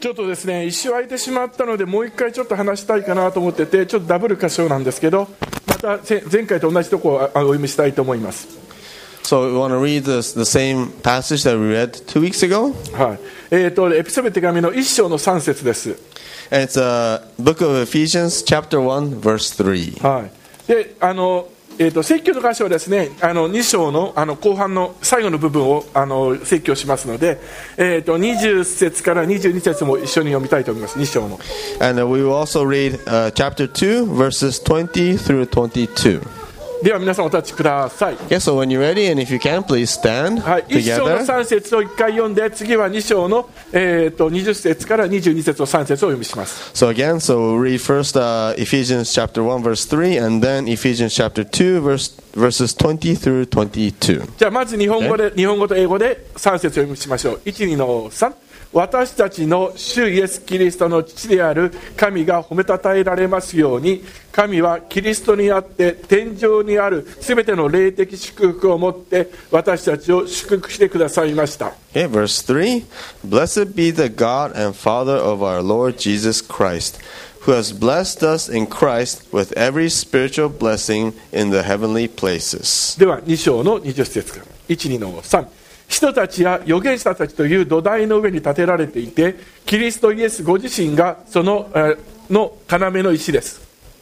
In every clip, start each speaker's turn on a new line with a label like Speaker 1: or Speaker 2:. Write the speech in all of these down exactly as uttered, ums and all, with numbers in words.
Speaker 1: ちょっとですね、一周空いてしまったので、もう一回ちょっと話したいかなと思ってて、ちょっとダブル箇所なんですけど、また前回と同じところをお読みしたいと思います。
Speaker 2: So we want to read this, the same passage that we read two weeks ago.
Speaker 1: はい。えっと、エピソビ手紙の一章の三節です。
Speaker 2: And it's a book of Ephesians, chapter one, verse three.
Speaker 1: はい。で、あの、えっと、説教の箇所はですね、あのに章のあの後半の最後の部分をあの説教しますので、えっとにじゅっ節からにじゅうに節も一緒に読みたいと思います。に章の。
Speaker 2: And we will also read uh, chapter two, verses twenty through twenty-two.
Speaker 1: では皆さんお立ちください。
Speaker 2: Okay, so when you're ready, and if you can, please stand
Speaker 1: はい、いち章の
Speaker 2: together.
Speaker 1: さん節をいっかい読んで、次はに章の、えー、とにじゅっ節からにじゅうに節をさん節をお読みします。
Speaker 2: So again, so we'll read first uh, Ephesians chapter one, verse three, and then Ephesians chapter two, verse, verses twenty through twenty-two.
Speaker 1: じゃあまず日本語で、日本語と英語でさん節を読みしましょう。いち、にのさん。私たちの主イエス・キリストの父である神が褒めたたえられますように、神はキリストにあって天上にあるすべての霊的祝福をもって私たちを祝福してくださいました。
Speaker 2: Okay, verse three. Blessed be the God and Father of our Lord Jesus Christ, who has blessed us in Christ with every spiritual blessing in the heavenly places.
Speaker 1: ではに章のにじゅっ節から。いち、にのさん。人たちや預言者たちという土台の上に建てられていて、キリストイエスご自身がその、えー、の要の石です。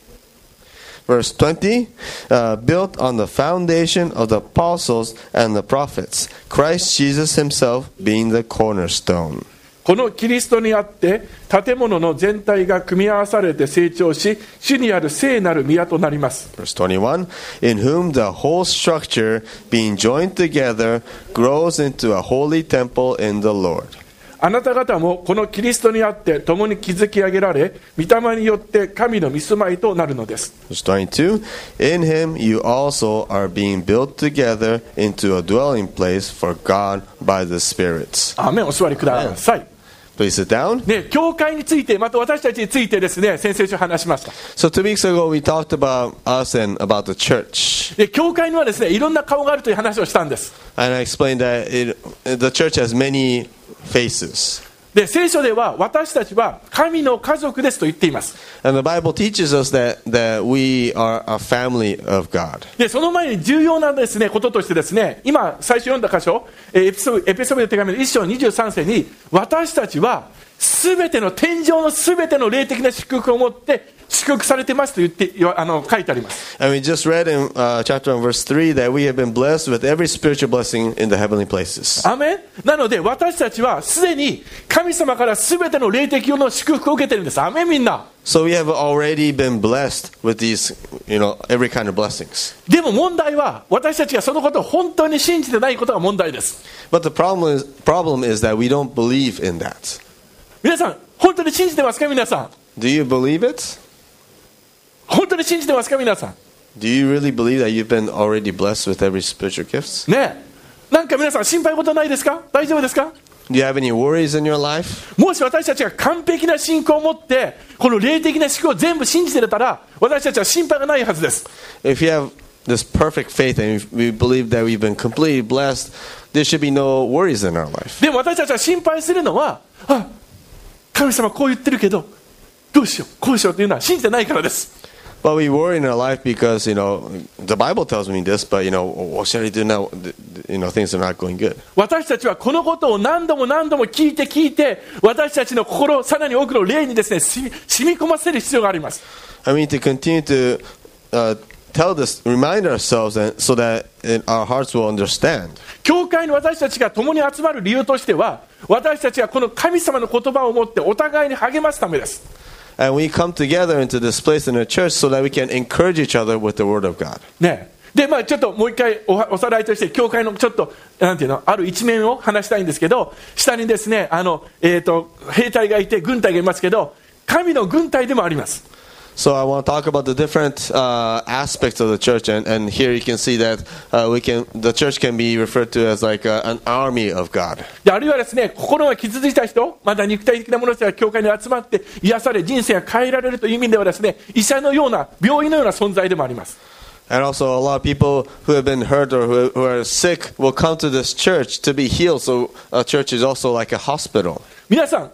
Speaker 2: Verse twenty, uh, built on the foundation of the apostles and the prophets, Christ Jesus himself being the cornerstone.
Speaker 1: このキリストにあって建物の全体が組み合わされて成長し、主にある聖なる宮となります。
Speaker 2: Verse twenty-one, in whom the whole structure being joined together grows into a holy temple in the Lord.
Speaker 1: あなた方もこのキリストにあって共に築き上げられ、御霊によって神の御住まいとなるのです。
Speaker 2: Verse twenty-two, in him you also are being built together into a dwelling place for God by the Spirit.
Speaker 1: アーメン。お座りください。
Speaker 2: Please sit down.
Speaker 1: ね、教会について、また私たちについてですね、先々週話しました。
Speaker 2: So two weeks ago we talked about us and about the church.
Speaker 1: で、教会にはですね、いろんな顔があるという話をしたんです。
Speaker 2: And I explained that it, the church has many faces.
Speaker 1: で、聖書では私たちは神の家族ですと言っています。
Speaker 2: And the Bible teaches us that, that we are a family of God.
Speaker 1: で、その前に重要なですね、こととしてですね、今最初読んだ箇所、エピソエピソビの手紙のいっ章にじゅうさん節に、私たちはすべての天上のすべての霊的な祝福を持って祝福されてますと言ってあの書いてあります。
Speaker 2: And we just read in uh, chapter one verse three that we have been blessed with every spiritual blessing in the heavenly places.
Speaker 1: アメン。なので私たちはすでに神様からすべての霊的の祝福を受けてるんです。アメン。みんな。
Speaker 2: So we have already been blessed with these, you know, every kind of blessings.
Speaker 1: でも問題は私たちがそのことを本当に信じてないことが問題です。
Speaker 2: But the problem is, problem is that we don't believe in that.
Speaker 1: 皆さん本当に信じてますか？皆さん
Speaker 2: Do you believe it?
Speaker 1: 本当に信じてますか？皆さん
Speaker 2: Do you really believe that you've been already blessed with every spiritual gifts?
Speaker 1: ねえ、なんか皆さん心配事ないですか？大丈夫ですか？
Speaker 2: Do you have any worries in your life?
Speaker 1: もし私たちが完璧な信仰を持ってこの霊的な祝福を全部信じてたら、私たちは心配がないはずです。
Speaker 2: If you have this perfect faith and we believe that we've been completely blessed, there should be no worries in our life.
Speaker 1: でも私たちは心配するのは、あ、神様こう言ってるけどどうしようこうしようというのは信じてないからです。
Speaker 2: But we worry in our life because, you know, the Bible tells me this, but, you know, what should I do now? You know, things are not going good.
Speaker 1: 私たちはこのことを何度も何度も聞いて聞いて、私たちの心、さらに多くの霊にですね、染み込ませる必要があります。
Speaker 2: I mean, to continue to uh, tell this, remind ourselves and, so that our hearts will understand.
Speaker 1: 教会に私たちが共に集まる理由としては、私たちはこの神様の言葉を持ってお互いに励ますためです。
Speaker 2: And we come together into this place in the church so that we can encourage each other with the word of God.
Speaker 1: ね、で、まあちょっともう一回 お, おさらいとして教会のちょっとなんていうのある一面を話したいんですけど、下にですねあの、えー、と兵隊がいて軍隊がいますけど、神の軍隊でもあります。
Speaker 2: So I want to talk about the different uh, aspects of the church, and, and here you can see that uh, we can the church can be referred to as like a, an army of God.
Speaker 1: であるいはですね、心が傷ついた人、また肉体的な者たちが教会に集まって癒され人生が変えられるという意味ではですね、医者のような病院のような存在でもあります。
Speaker 2: And also a lot of people who have been hurt or who, who are sick will come to this church to be healed. So a church is also like a hospital.
Speaker 1: 皆さん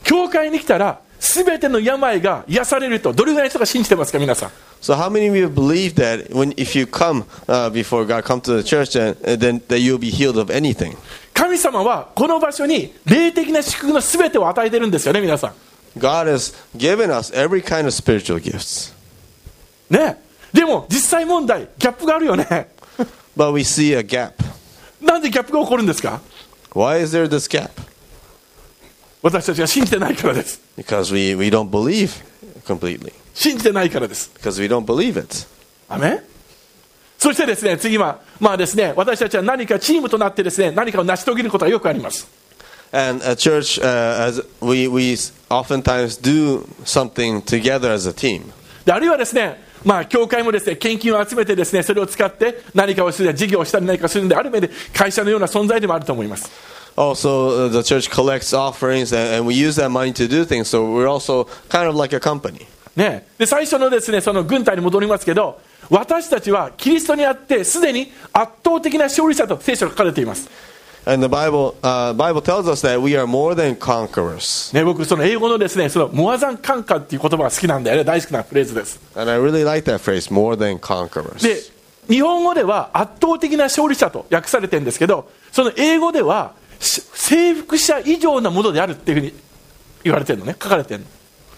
Speaker 1: 教会に来たら全ての病が癒されるとどれぐらいの人が信じてますか、皆さん。
Speaker 2: So how many of you believe that when if you come uh, before God, come to the church, and, and then that you'll be healed of anything?
Speaker 1: 神様はこの場所に霊的な祝福の全てを与えてるんですよね、皆さん。
Speaker 2: God has given us every kind of spiritual gifts.
Speaker 1: ね。でも実際問題、ギャップがあるよね。
Speaker 2: But we see a gap.
Speaker 1: なんでギャップが起こるんですか？
Speaker 2: Why is there this gap?
Speaker 1: 私たちが信じてないからです。
Speaker 2: Because we, we don't believe completely.
Speaker 1: 信じてないからです。
Speaker 2: Because we don't believe it.
Speaker 1: アメン。そしてですね、次は、まあですね、私たちは何かチームとなってですね、何かを成し遂げることがよくあります。
Speaker 2: And at church, uh, as we, we oftentimes do something together as a team.
Speaker 1: であるいはですね、まあ、教会もですね、献金を集めてですね、それを使って何かをする、事業をしたり何かするので、ある意味で会社のような存在でもあると思います。
Speaker 2: Also, uh, the church collects offerings, and, and we use that money to do things. So we're also kind of like a company.
Speaker 1: ね、で最初のですね、その軍隊に戻りますけど、私たちはキリストにあってすでに圧倒的な勝利者と聖書が書かれています。
Speaker 2: And the Bible, uh, Bible tells us that we are more than conquerors.
Speaker 1: ね、僕その英語のですね、そのモアザンカンカっていう言葉が好きなんだよね。大好きなフレーズです。
Speaker 2: And I really like that phrase, more than conquerors.
Speaker 1: で、日本語では圧倒的な勝利者と訳されてるんですけど、その英語では征服者以上なものであるっていうふうに言われてるのね、書かれてるの。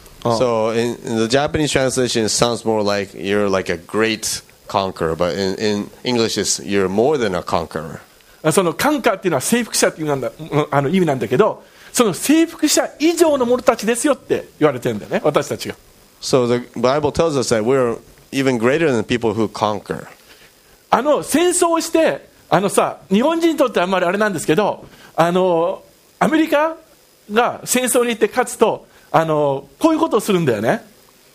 Speaker 2: So in, in the Japanese translation, it sounds more like you're like a great conqueror, but in, in English, it's you're more than a conqueror.
Speaker 1: そのカンカーっていうのは征服者っていうなんだあの意味なんだけど、その征服者以上の者たちですよって言われてるんだよね、私たちが。
Speaker 2: So the Bible tells us that we're even greater than people who conquer.
Speaker 1: あの戦争をしてあのさ、日本人にとってあんまりあれなんですけど、あのアメリカが戦争に行って勝つとあのこういうことをするんだよね。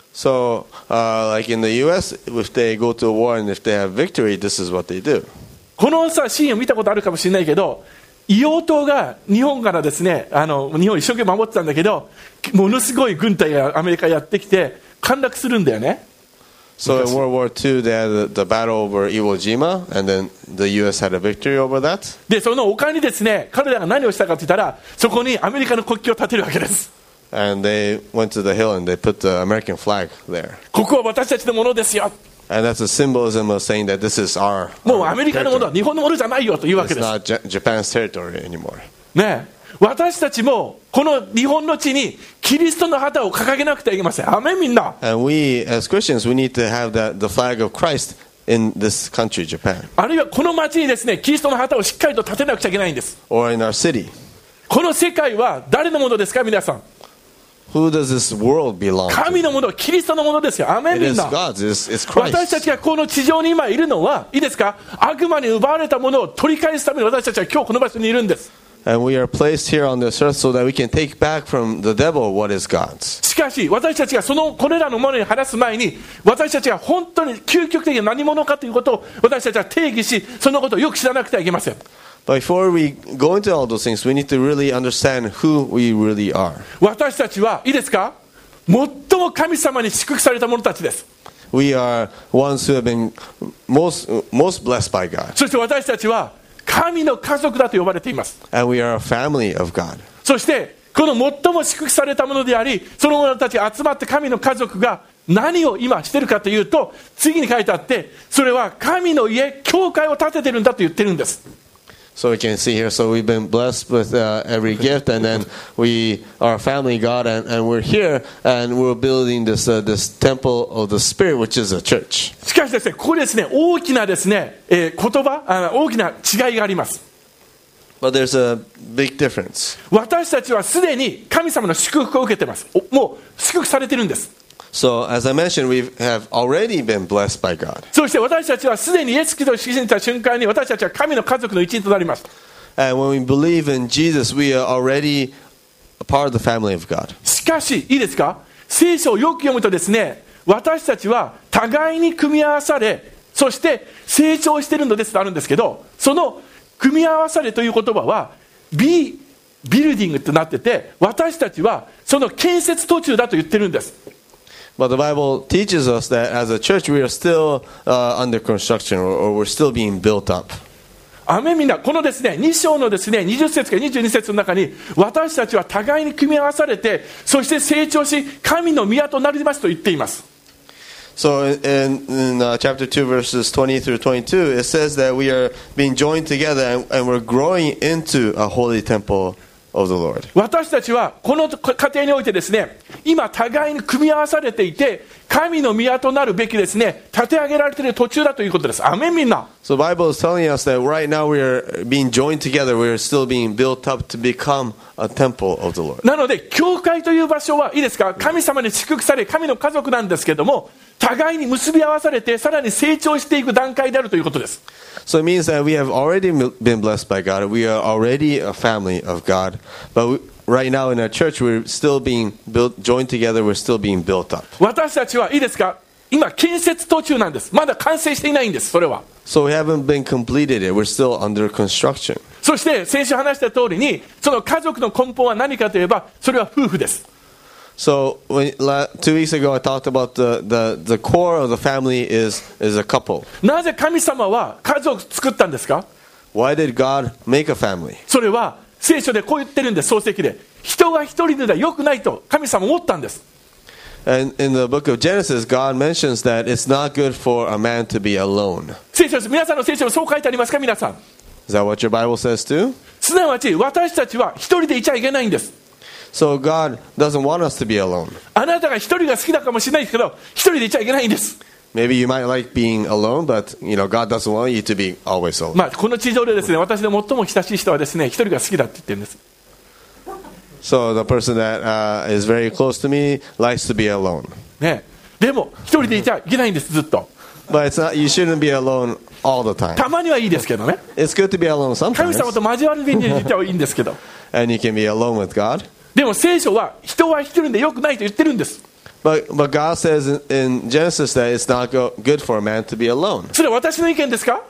Speaker 2: So, uh, like in the U S, if they go to a war and if they have victory, this is what they do.
Speaker 1: このさシーンを見たことあるかもしれないけど、硫黄島が日本からですね、あの日本を一生懸命守ってたんだけど、ものすごい軍隊がアメリカやってきて陥落するんだよね。
Speaker 2: So in World War Two, they had the, the battle over Iwo Jima, and then the U S had a victory over that.
Speaker 1: でその丘にですね、彼らが何をしたかと言ったら、そこにアメリカの国旗を立てるわけです。
Speaker 2: And they went to the hill and they put the American flag there.
Speaker 1: ここは私たちのものですよ。
Speaker 2: And that's a symbolism of saying that this is our,
Speaker 1: もう
Speaker 2: our
Speaker 1: アメリカのものは日本のものじゃないよというわけ
Speaker 2: It's
Speaker 1: です。
Speaker 2: not J- Japan's territory anymore.
Speaker 1: ねえ、私たちもこの日本の地にキリストの旗を掲げなくてはいけません。アメン、みんな。
Speaker 2: And we, as Christians, we need to have that, the flag of Christ in this country, Japan.
Speaker 1: あるいはこの町にですね、キリストの旗をしっかりと立てなくちゃいけないんです。
Speaker 2: Or in our city.
Speaker 1: この世界は誰のものですか、皆さん。
Speaker 2: Who does this world belong
Speaker 1: 神
Speaker 2: to?
Speaker 1: のもの、キリストのものですよ。アメン、
Speaker 2: It
Speaker 1: みん
Speaker 2: is
Speaker 1: な。
Speaker 2: God's. It's, it's
Speaker 1: 私た
Speaker 2: Christ.
Speaker 1: ちがこの地上に今いるのは、いいですか、悪魔に奪われたものを取り返すために私たちは今日この場所にいるんです。
Speaker 2: And we are placed here on this earth so that we can take back from the devil what is God's.
Speaker 1: しかし私たちがそのこれらのものに話す前に、私たちが本当に究極的に何者かということを私たちは定義し、そのことをよく知らなくてはいけません。
Speaker 2: But before we go into all those things, we need to really understand who we really are.
Speaker 1: 私たちはいいですか、最も神様に祝福された者たちです。
Speaker 2: We are ones who have been most, most blessed by God.
Speaker 1: そして私たちは神の家族だと呼ばれています。
Speaker 2: And we are a family of God.
Speaker 1: そしてこの最も祝福されたものであり、その者たちが集まって神の家族が何を今してるかというと、次に書いてあって、それは神の家、教会を建ててるんだと言ってるんです。
Speaker 2: So we can see here, so we've been blessed with uh, every gift, and then we are a family God, and, and we're here, and we're building this, uh, this temple of the Spirit, which is a church.
Speaker 1: しかしですね、ここでですね、大きなですね、えー言葉あ、大きな違いがあります。
Speaker 2: But there's a big difference.
Speaker 1: 私たちはすでに神様の祝福を受けてます。おもう祝福されてるんです。
Speaker 2: So, as I mentioned, we have already been blessed by God.
Speaker 1: そして私たちはすでにイエス・キリストを信じた瞬間に、私たちは神の家族の一員となります。
Speaker 2: And when we believe in Jesus, we are already a part of the family of God.
Speaker 1: しかし、いいですか、聖書をよく読むとですね、私たちは互いに組み合わされ、そして成長しているのですとあるんですけど、その組み合わされという言葉はビビルディングとなってて、私たちはその建設途中だと言ってるんです。
Speaker 2: But the Bible teaches us that as a church, we are still uh, under construction, or, or we're still being built up.
Speaker 1: アメン。みんなこのですねに章のですねにじゅっ節からにじゅうに節の中に、私たちは互いに組み合わされて、そして成長し神の宮となりますと言っています。
Speaker 2: So in, in uh, chapter two, verses twenty through twenty-two, it says that we are being joined together and, and we're growing into a holy temple of the Lord.
Speaker 1: 私たちはこの過程においてですね、今互いに組み合わされていて、神の宮となるべきですね、立て上げられている途中だということです。アメン。みんな。
Speaker 2: So the Bible is telling us that right now we are being joined together. We are still being built up to become a temple of the Lord.
Speaker 1: なので教会という場所はいいですか、神様に祝福され神の家族なんですけども、互いに結び合わされてさらに成長していく段階であるということです。
Speaker 2: So it means that we have already been blessed by God. We are already a family of God. But we, right now in our church, we're still being built, joined together. We're still being built up.
Speaker 1: 私たちはいいですか、今建設途中なんです。まだ完成していないんです。それは。
Speaker 2: So we haven't been completed yet. We're still under construction.
Speaker 1: そして先週話した通りに、その家族の根本は何かといえば、それは夫婦です。
Speaker 2: So when, two weeks ago, I talked about the, the, the core of the family is, is a couple.
Speaker 1: なぜ神様は家族を作ったんですか？
Speaker 2: Why did God make a family?
Speaker 1: それは聖書でこう言ってるんです。創世記で、人が一人では良くないと神様思ったんです。
Speaker 2: And in the book of Genesis, God mentions that it's not good for a man to be alone.
Speaker 1: 聖書です。皆さんの聖書にそう書いてありますか？皆さん。
Speaker 2: Is that what your Bible says too?
Speaker 1: すなわち私たちは一人でいちゃいけないんです。
Speaker 2: So God doesn't want us to be alone.
Speaker 1: あなたが一人が好きだかもしれないですけど、一人でいちゃいけないんです。
Speaker 2: Maybe you might like being alone, but you know God doesn't want you to be always alone.
Speaker 1: まあこの地上でですね、私の最も親しい人はですね、一人が好きだって言ってるんです。
Speaker 2: So the person that uh, is very close to me likes to be alone.
Speaker 1: ね、でも一人でいちゃいけないんです。ずっと。
Speaker 2: But it's not. You shouldn't be alone all the time.
Speaker 1: たまにはいいですけどね。
Speaker 2: It's good to be alone
Speaker 1: 神
Speaker 2: sometimes.
Speaker 1: 様と交わる分にいてはいいんですけど。
Speaker 2: And you can be alone with God.
Speaker 1: でも聖書は人は一人で良くないと言ってるんです。
Speaker 2: But but God says in, in Genesis that it's not go, good for a man to be alone.
Speaker 1: それは私の意見ですか？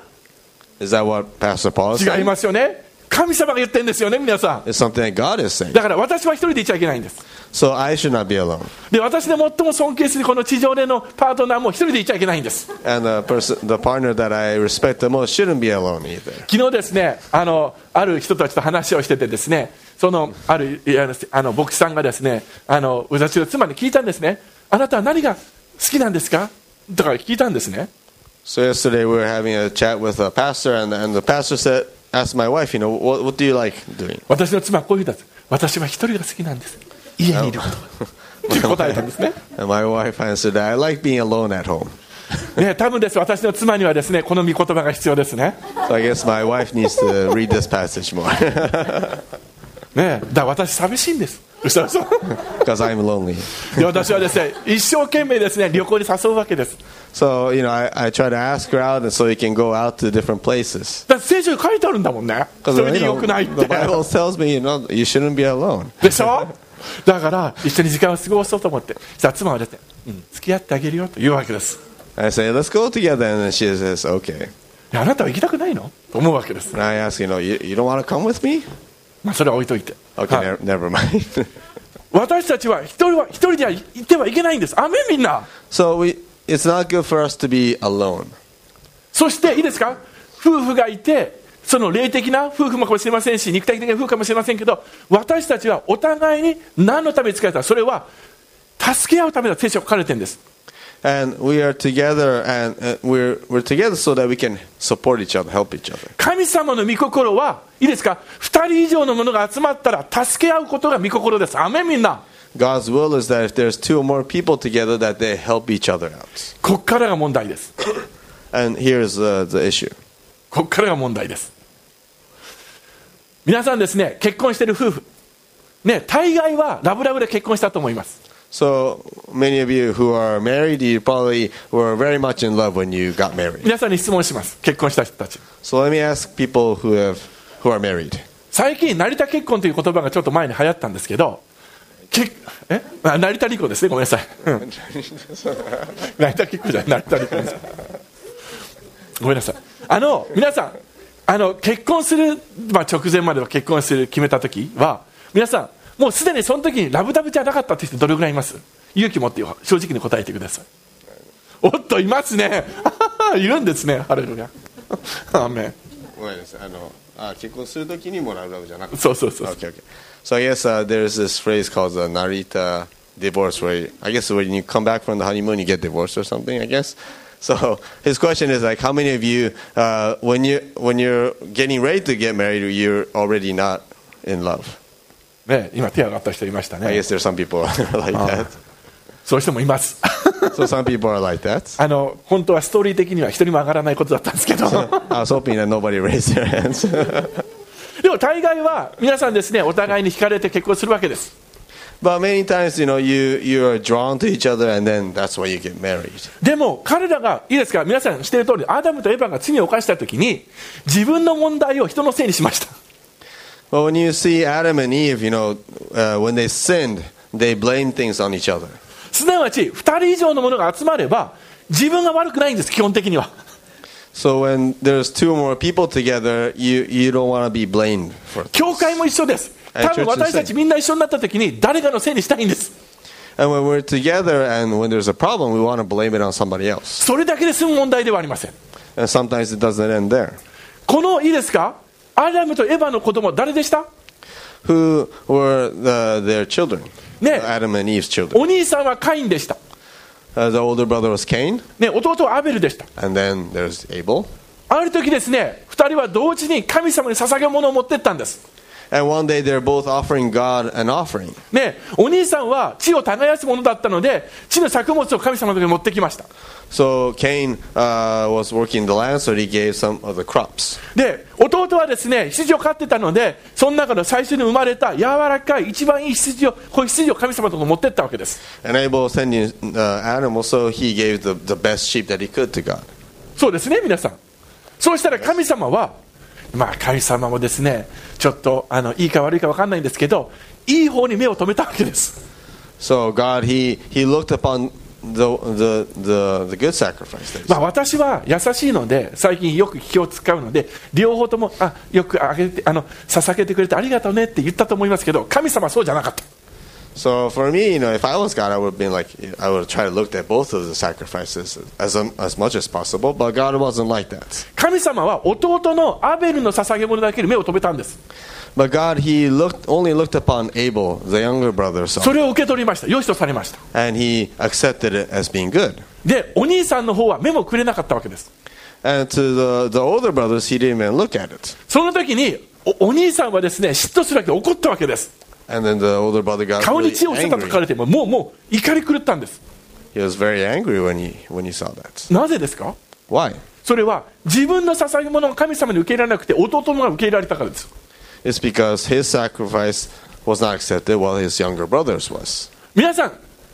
Speaker 2: Is that what Pastor Paul is saying?
Speaker 1: 違いますよね。神様が言ってるんですよね、皆さん。
Speaker 2: It's something that God is saying.
Speaker 1: だから私は一人でいちゃいけないんです。
Speaker 2: So I should not be alone.
Speaker 1: で、私で最も尊敬するこの地上でのパートナーも一人でいちゃいけないんです。
Speaker 2: And the person, the partner that I respect the most shouldn't be alone either.
Speaker 1: 昨日ですね、あのある人たちと話をしててですね、そのあるあの牧師さんがですね、あの私の妻に聞いたんですね。あなたは何が好きなんですか？とか聞いたんですね。
Speaker 2: So yesterday we were having a chat with a pastor, and and the pastor said, asked my wife, you know, what what do you like doing?
Speaker 1: 私の妻はこう言ったんです。私は一人が好きなんです。家にいることって答えたんですね。
Speaker 2: And my wife answered that I like being alone at home.
Speaker 1: ね、多分です。私の妻にはですね、この御言葉が必要ですね。
Speaker 2: So I guess my wife needs to read this passage more.
Speaker 1: ね、だから私寂しいんです。
Speaker 2: Because I'm lonely.
Speaker 1: で私はですね、一生懸命ですね、旅行に誘うわけです。
Speaker 2: So, you know, I, I try to ask her out, and so we can go out to different places.
Speaker 1: だって聖書に書いてあるんだもんね。そ
Speaker 2: Because
Speaker 1: れ
Speaker 2: you
Speaker 1: でよ
Speaker 2: know,
Speaker 1: くないっ
Speaker 2: the
Speaker 1: て。
Speaker 2: Bible tells me, you know, you shouldn't be alone.
Speaker 1: でしょ？だから一緒に時間を過ごそうと思って、さあ妻はですね、うん、付き合ってあげるよと言うわけです。
Speaker 2: I say, let's go together, and then she says, okay.
Speaker 1: あなたは行きたくないの？と思うわけです。
Speaker 2: And I ask, you know, you, you don't want to come with me?
Speaker 1: まあそれは置いといて。
Speaker 2: Okay,
Speaker 1: はい、
Speaker 2: never, never mind.
Speaker 1: 私たちは一人は一人ではいてはいけないんです。アメンみんな。
Speaker 2: So we, it's not good for us to be alone.
Speaker 1: そしていいですか？夫婦がいて、その霊的な夫婦もかもしれませんし、肉体的な夫婦かもしれませんけど、私たちはお互いに何のために使えた？それは助け合うためだと聖書が書かれてるんです。
Speaker 2: And we are together, and uh, we're we're together so that we can support each other, help each other.
Speaker 1: 神様の御心はいいですか？二人以上のものが集まったら助け合うことが御心です。アメンみんな。
Speaker 2: God's will is that if there's two or more people together, that they help each other out.
Speaker 1: こっからが問題です。
Speaker 2: And here's uh, the issue.
Speaker 1: こっからが問題です。皆さんですね、結婚している夫婦、ね、大概はラブラブで結婚したと思います。
Speaker 2: So many of you who are married, you probably were very much in love when you got married.
Speaker 1: 皆さんに質問します。結婚した人たち。
Speaker 2: So let me ask people who have who are married.
Speaker 1: 最近成田結婚という言葉がちょっと前に流行ったんですけど、けえあ成田離婚ですね。ごめんなさい。うん、成田結婚じゃない、成田離婚です。ごめんなさい。あの皆さん、あの結婚する、まあ、直前までは結婚する決めた時は、皆さんもうすでにその時にラブラブじゃなかったって人どれぐらいいます？勇気持って正直に答えてください。おっといますね。いるんですね。ハレルヤ。アーメン。
Speaker 2: ごめんなさい。あの、あ、結婚するときにもらうラブじゃなくて。
Speaker 1: そうそうそう。
Speaker 2: Okay, okay. So I guess uh, there's this phrase called the Narita divorce, where I guess when you come back from the honeymoon, you get divorced or something. I guess. So his question is like, how many of you, uh, when you when you're getting ready to get married, you're already not in love?
Speaker 1: ね、今手上がった人いましたね。
Speaker 2: I guess there's some people like that.
Speaker 1: そういう人もいます。
Speaker 2: So some people are like that.
Speaker 1: あの本当はストーリー的には一人も上がらないことだったんですけど。
Speaker 2: I was hoping that nobody raised their hands.
Speaker 1: でも大概は皆さんですね、お互いに惹かれて結婚するわけです。
Speaker 2: But many times, you know, you you are drawn to each other, and then that's why you get married.
Speaker 1: でも彼らがいいですか、皆さん知っている通り、アダムとエヴァが罪を犯したときに自分の問題を人のせいにしました。
Speaker 2: Well, when you see Adam and Eve, you know, uh, when they sinned, they blamed things on each other.
Speaker 1: すなわちふたり以上のものが集まれば自分が悪くないんです、基本的には。
Speaker 2: So when there's two or more people together, you you don't want to be blamed for.
Speaker 1: 教会も一緒です。多分私たちみんな一緒になったときに誰かのせいにしたいんです。
Speaker 2: And when we're together and when there's a problem, we want to blame it on somebody else.
Speaker 1: それだけで済む問題ではありません。
Speaker 2: And sometimes it doesn't end there.
Speaker 1: このいいですか、アダムとエヴァの子供誰でした？
Speaker 2: Who were the, their children?
Speaker 1: ね、
Speaker 2: Adam and Eve's children.
Speaker 1: お兄さんはカインでした。
Speaker 2: Uh, the older brother was Cain.
Speaker 1: ね、弟はアベルでした。
Speaker 2: And then there's Abel.
Speaker 1: ある時ですね、二人は同時に神様に捧げ物を持ってったんです。
Speaker 2: And one day they're both offering God an offering.
Speaker 1: ね、お兄さんは地を耕すものだったので地の作物を神様のところに持ってきました。
Speaker 2: So Cain uh, was working the land, so he gave some of the crops.
Speaker 1: で弟はですね、羊を飼ってたのでその中で最初に生まれた柔らかい一番いい羊をこういう羊を神様のところに持ってったわけです。
Speaker 2: And Abel was sending uh, animals, so he gave the, the best sheep that he could to God.
Speaker 1: そうですね、皆さん。そうしたら神様は、まあ神様もですね、ちょっとあのいいか悪いか分かんないんですけど、いい方に目を留めたわけです。
Speaker 2: So God, he, he looked upon the, the, the, the good sacrifice. That he
Speaker 1: まあ
Speaker 2: saw.
Speaker 1: 私は優しいので最近よく気を使うので両方ともあよくあげてあの捧げてくれてありがとうねって言ったと思いますけど、神様はそうじゃなかった。
Speaker 2: So for me, you know, if I was God, I would have been like, I would have tried to look at both of the sacrifices as um, as much as possible. But God wasn't like that.
Speaker 1: 神様は弟のアベルの捧げ物だけに目を留めたんです。
Speaker 2: But God, He looked only looked upon Abel, the younger brother,
Speaker 1: そ
Speaker 2: son,
Speaker 1: れを受け取りました。良しとされました。
Speaker 2: and He accepted it as being good.
Speaker 1: でお兄さんの方は目もくれなかったわけです。
Speaker 2: And to the the older brothers, He didn't even look at it.
Speaker 1: その時に お, お兄さんはですね、嫉妬するわけで怒ったわけです。
Speaker 2: And then the older brother got
Speaker 1: 顔に
Speaker 2: really
Speaker 1: 血を捨てたと書か
Speaker 2: angry.
Speaker 1: れてももうもう怒り狂ったんです。
Speaker 2: He was very angry when he when he saw that.
Speaker 1: なぜですか？
Speaker 2: Why?
Speaker 1: それは自分の捧げ物を神様に受け入れられなくて弟のが受け入れられたからです。
Speaker 2: It's because his sacrifice was not accepted while his younger brothers was.
Speaker 1: 皆さん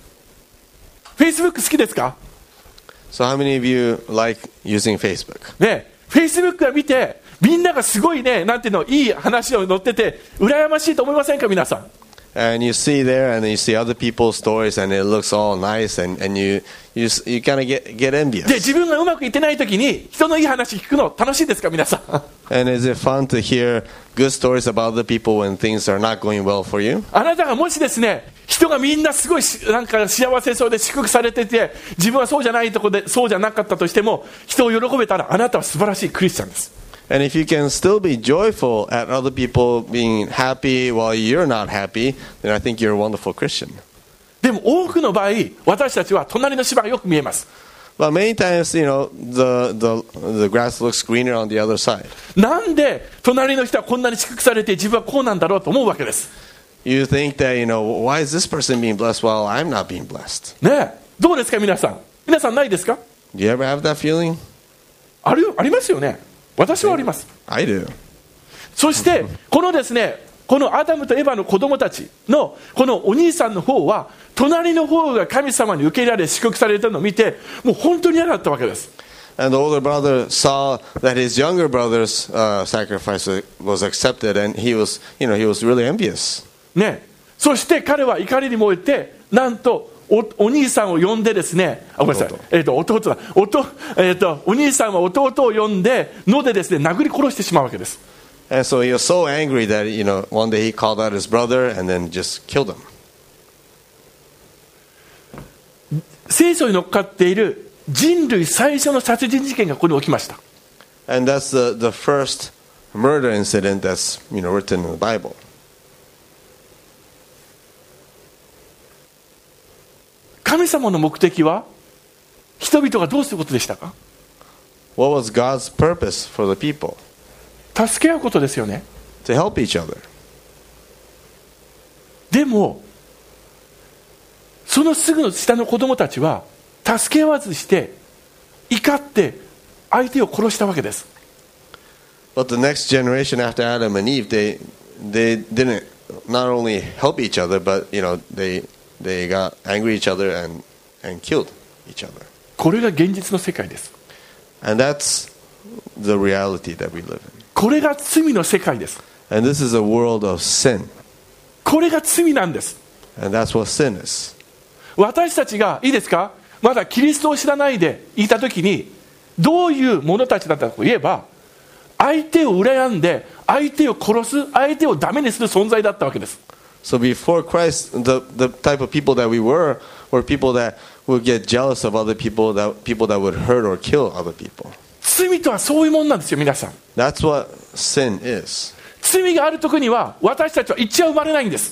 Speaker 1: Facebook 好きですか？
Speaker 2: So how many of you like using Facebook?
Speaker 1: ね、Facebook を見てみんながすごいね、なんていうの、いい話を載ってて羨ましいと思いませんか？皆さん。
Speaker 2: And you see there, and then you see other people's stories, and it looks all nice, and, and you you s- you kind of get get
Speaker 1: で
Speaker 2: envious.
Speaker 1: 自分がうまくいってない時に人のいい話聞くの楽しいですか？皆さん。
Speaker 2: And is it fun to hear good stories about other people when things are not going well for you?
Speaker 1: あなたがもしですね、人がみんなすごいしなんか幸せそうで祝福されてて自分はそうじゃないところでそうじゃなかったとしても人を喜べたらあなたは素晴らしいクリスチャンです。
Speaker 2: And if you can still be joyful at other people being happy while you're not happy, then I think you're a wonderful Christian.
Speaker 1: でも多くの場合私たちは隣の芝がよく見えます。
Speaker 2: But many times, you know, the, the, the grass looks greener on the other side.
Speaker 1: なんで隣の人はこんなに祝福されて自分はこうなんだろうと思うわけです。
Speaker 2: You think that, you know, why is this person being blessed while I'm not being blessed?
Speaker 1: ねえ、どうですか皆さん。皆さんないですか？
Speaker 2: Do you ever have that feeling?
Speaker 1: あるありますよね。私はあります。
Speaker 2: I do.
Speaker 1: そしてこのですね、このアダムとエヴァの子供たちのこのお兄さんの方は隣の方が神様に受け入れられ祝福されたのを見てもう本当に嫌だったわけです。
Speaker 2: And the older brother saw that his younger brother's uh, sacrifice was accepted, and he was, you know, he was really envious.
Speaker 1: ね、そして彼は怒りに燃えてなんと お, お兄さんを呼んでですね、あ、ごめんなさい、えー、と弟だおと、えー、とお兄さんは弟を呼んでのでですね殴り殺してしまうわけです。
Speaker 2: And so he was so angry that, you know, one day he called out his brother and then just killed him.
Speaker 1: 聖書に乗っかっている人類最初の殺人事件がここに起きました。
Speaker 2: And that's the, the first murder incident that's, you know, written in the Bible.
Speaker 1: 神様の目的は人々がどうすることでしたか？
Speaker 2: What was God's purpose for the people?
Speaker 1: 助け合うことですよね。
Speaker 2: To help each other.
Speaker 1: でもそのすぐ下の子供たちは助け合わずして怒って相手を殺したわけです。
Speaker 2: But the next generation after Adam and Eve, they they didn't not only help each other, but you know they they got angry at each other and and killed each other.
Speaker 1: これが現実の世界です。
Speaker 2: And that's the reality that we live in.
Speaker 1: これが罪の世界です。
Speaker 2: And this is a world of sin.
Speaker 1: これが罪なんです。
Speaker 2: And that's what sin is.
Speaker 1: 私たちがいいですか、まだキリストを知らないでいたときにどういう者たちだったかといえば、相手を羨んで相手を殺す、相手をダメにする存在だったわけです。
Speaker 2: So before Christ, the the type of people that we were were people that would get jealous of other people, that people that would hurt or kill other people.
Speaker 1: 罪とはそういうもんなんですよ、皆さん。
Speaker 2: That's what sin is.
Speaker 1: 罪があるときには私たちは一夜生まれないんです。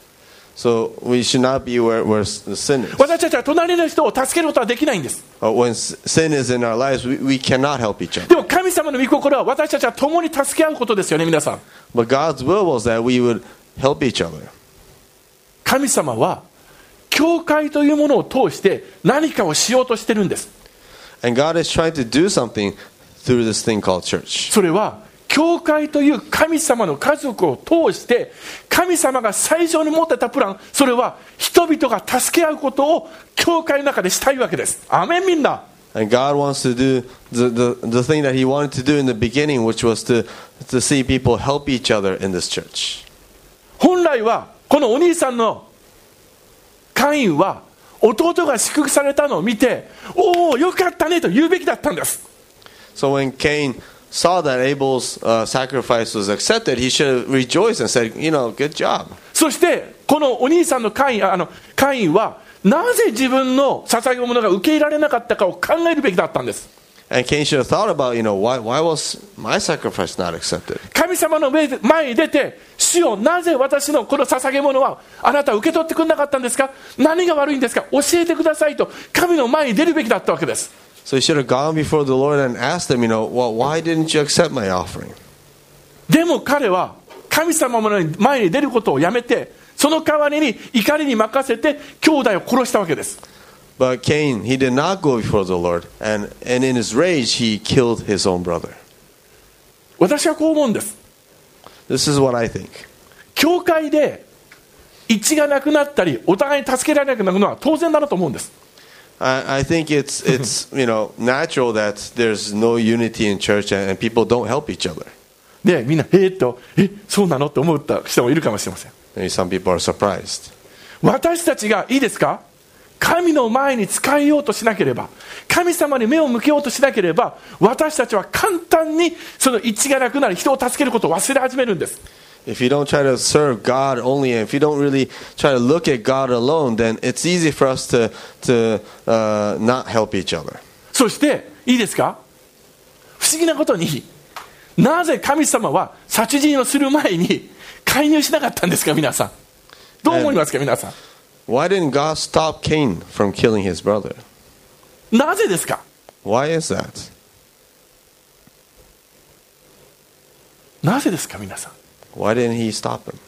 Speaker 2: So we should not be where, where the sin is.
Speaker 1: 私たちは隣の人を助けることはできないんです。
Speaker 2: Uh, When s- sin is in our lives, we, we cannot help each other.
Speaker 1: でも神様の御心は私たちは共に助け合うことですよね、皆さん。
Speaker 2: But God's will was that we would help each other.
Speaker 1: 神様は教会というものを通して何かをしようとしてるんです。
Speaker 2: And God is trying to do something through this thing called church.
Speaker 1: それは教会という神様の家族を通して神様が最初に持ってたプラン、それは人々が助け合うことを教会の中でしたいわけです。アーメン、みんな。
Speaker 2: And God wants to do the, the, the thing that He wanted to do in the beginning, which was to, to see people help each other in this church.
Speaker 1: 本来はこのお兄さんのカインは弟が祝福されたのを見て、おおよかったねと言うべきだったんです。
Speaker 2: So when Cain saw that Abel's uh, sacrifice was accepted, he should have rejoiced and said, you know, good job.
Speaker 1: そしてこのお兄さんのカイン、あのカインはなぜ自分の捧げ物が受け入れられなかったかを考えるべきだったんです。
Speaker 2: And Cain should have thought about, you know, why, why was my sacrifice not accepted?
Speaker 1: 神様の前に出て、主よ、なぜ私のこの捧げ物はあなた受け取ってくれなかったんですか？何が悪いんですか？教えてくださいと神の前に出るべきだったわけです。
Speaker 2: So he should have gone before the Lord and asked him, you know, well, why didn't you accept my offering?
Speaker 1: でも彼は神様の前に出ることをやめて、その代わりに怒りに任せて兄弟を殺したわけです。
Speaker 2: But Cain, he did not go before the Lord, and, and in his rage, he killed his own brother.
Speaker 1: 私はこう思うんです。
Speaker 2: This is what I think.
Speaker 1: 教会で一致がなくなったり、お互いに助けられなくなるのは当然だなと思うんです。
Speaker 2: I, I think it's, it's you know, natural that there's no unity in church and, and people don't help each other.
Speaker 1: で、みんな、えーっと、え、そうなのって思った人もいるかもしれません。
Speaker 2: Maybe some people are surprised.
Speaker 1: 私たちがいいですか、神の前に仕えようとしなければ、神様に目を向けようとしなければ、私たちは簡単にその一致がなくなり、人を助けることを忘れ始めるんです。
Speaker 2: If you don't try to serve God only, and if you don't really try to look at God alone, then it's easy for us to, to uh, not help each other.
Speaker 1: そしていいですか、不思議なことに、なぜ神様は殺人をする前に介入しなかったんですか？皆さんどう思いますか？皆さん
Speaker 2: Why didn't God stop Cain from killing his brother?
Speaker 1: なぜですか？
Speaker 2: Why is that?
Speaker 1: なぜですか？皆さん、
Speaker 2: Why didn't he stop him?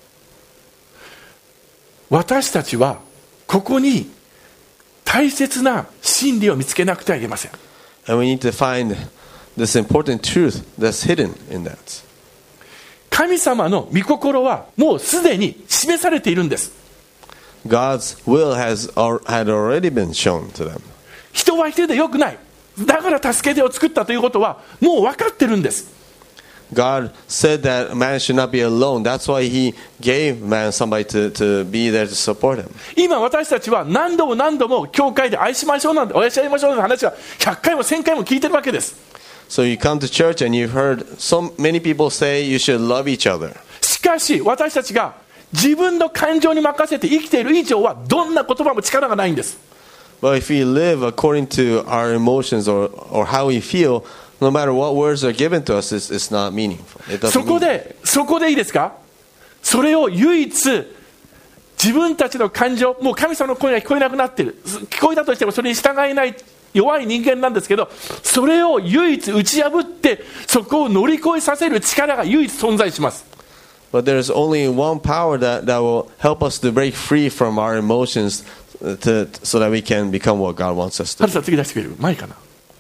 Speaker 1: 私たちはここに大切な真理を見つけなくてはいけません。
Speaker 2: And we need to find this important truth that's hidden in that.
Speaker 1: 神様の御心はもうすでに示されているんです。
Speaker 2: God's will has al- had already been shown to them.
Speaker 1: 人は一人でよくない、だから助け手を作ったということはもう分かってるんです。
Speaker 2: God said that man should not be alone. That's why he gave man somebody to, to be there to support him.
Speaker 1: 今私たちは何度も何度も教会で愛しましょうなんて、愛し合いましょうなんて話はひゃっかいもせんかいも聞いてるわけです。
Speaker 2: So you come to church and you've heard so many people say you should love each other.
Speaker 1: しかし私たちが自分の感情に任せて生きている以上はどんな言葉も力がないんです。
Speaker 2: But if we live according to our emotions or, or how we feel, No matter what words are given to us, it's, it's not meaningful. It
Speaker 1: そ
Speaker 2: doesn't
Speaker 1: こ
Speaker 2: mean.
Speaker 1: でそこでいいですか、それを唯一自分たちの感情、もう神様の声が聞こえなくなっている、聞こえたとしてもそれに従えない弱い人間なんですけど、それを唯一打ち破ってそこを乗り越えさせる力が唯一存在します。
Speaker 2: But there's only one power that, that will help us to break free from our emotions to, so that we can become what God wants us
Speaker 1: ハ
Speaker 2: to
Speaker 1: ルさん次出してくれる、前かな。